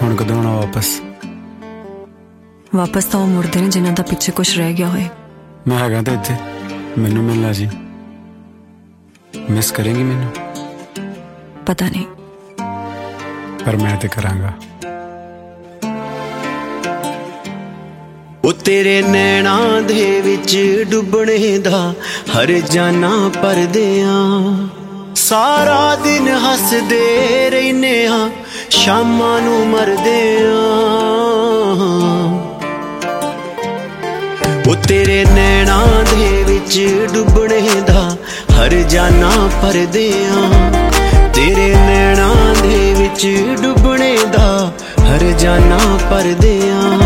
हुण कदों आउणा वापस तो मुड़दे ने जिन्हां दा पिछे कुछ रह गया होए। मैं हैगा ते इत्थे, मैनू मिलना जी। मिस करेंगी मैनू? पता नहीं, पर मैं ते करांगा। ओ तेरे नैना दे विच डुबणे दा हर जाना परदेआं, सारा दिन हसदे रहने आ शामां नू मरदेआं। ओ तेरे नैना दे विच डुबणे दा हर जाना परदेआं, तेरे नैना दे विच डुबणे दा हर जाना परदेआं।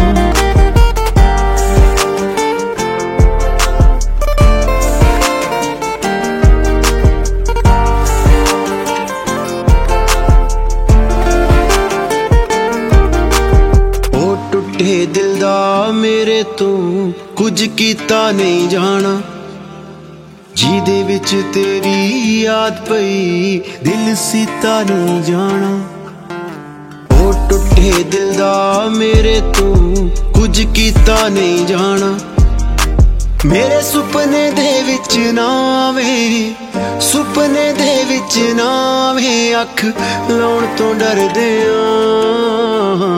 दिल दा मेरे तू कुछ कीता नहीं जाना, जिहदे विच तेरी याद पई दिल सीता नहीं जाना। ओ टुटे दिल दा मेरे तू कुछ कीता नहीं जाना, मेरे सुपने दे विच ना आवे, सुपने दे विच ना आवे, अख लाउण तो डरदे आ।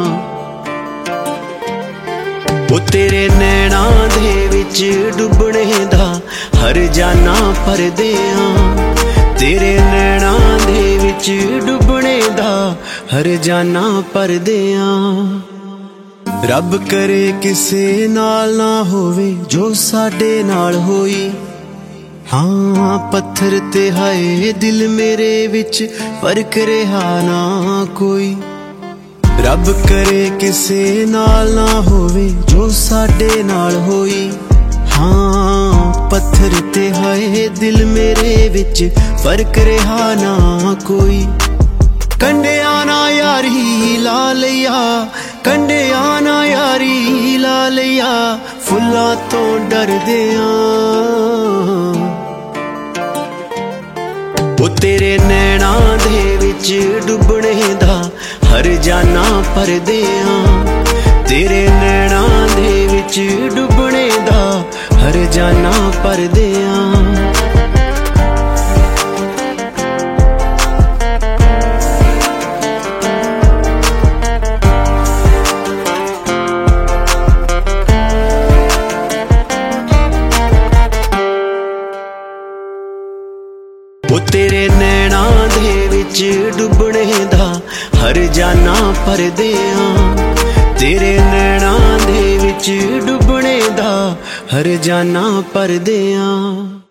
ओ तेरे नैना दे विच डुबणे दा हर जाना परदेआं, तेरे नैना दे विच डुबणे दा हर जाना परदेआं। रब करे किसे नाल ना होवे जो साडे नाल होई, हाँ पत्थर ते हाए दिल मेरे विच फर्क रहा ना कोई। रब करे किसे नाल ना होवे जो साडे नाल होई, हाँ पत्थर ते हाए दिल मेरे विच फर्क रहा ना कोई। कंडिया ना यारी ला लिया, कंडिया ना यारी ला लिया, फुल्लां तो डरदेआं। ओ तेरे नैना दे विच डुबणे दा हर जाना परदेआं, तेरे नैना दे विच डुबणे दा हर जाना परदेआं। ओ तेरे नैना दे विच डुबणे दा हर जाना परदेआं, तेरे नैना दे विच डुबणे दा हर जाना परदेआं।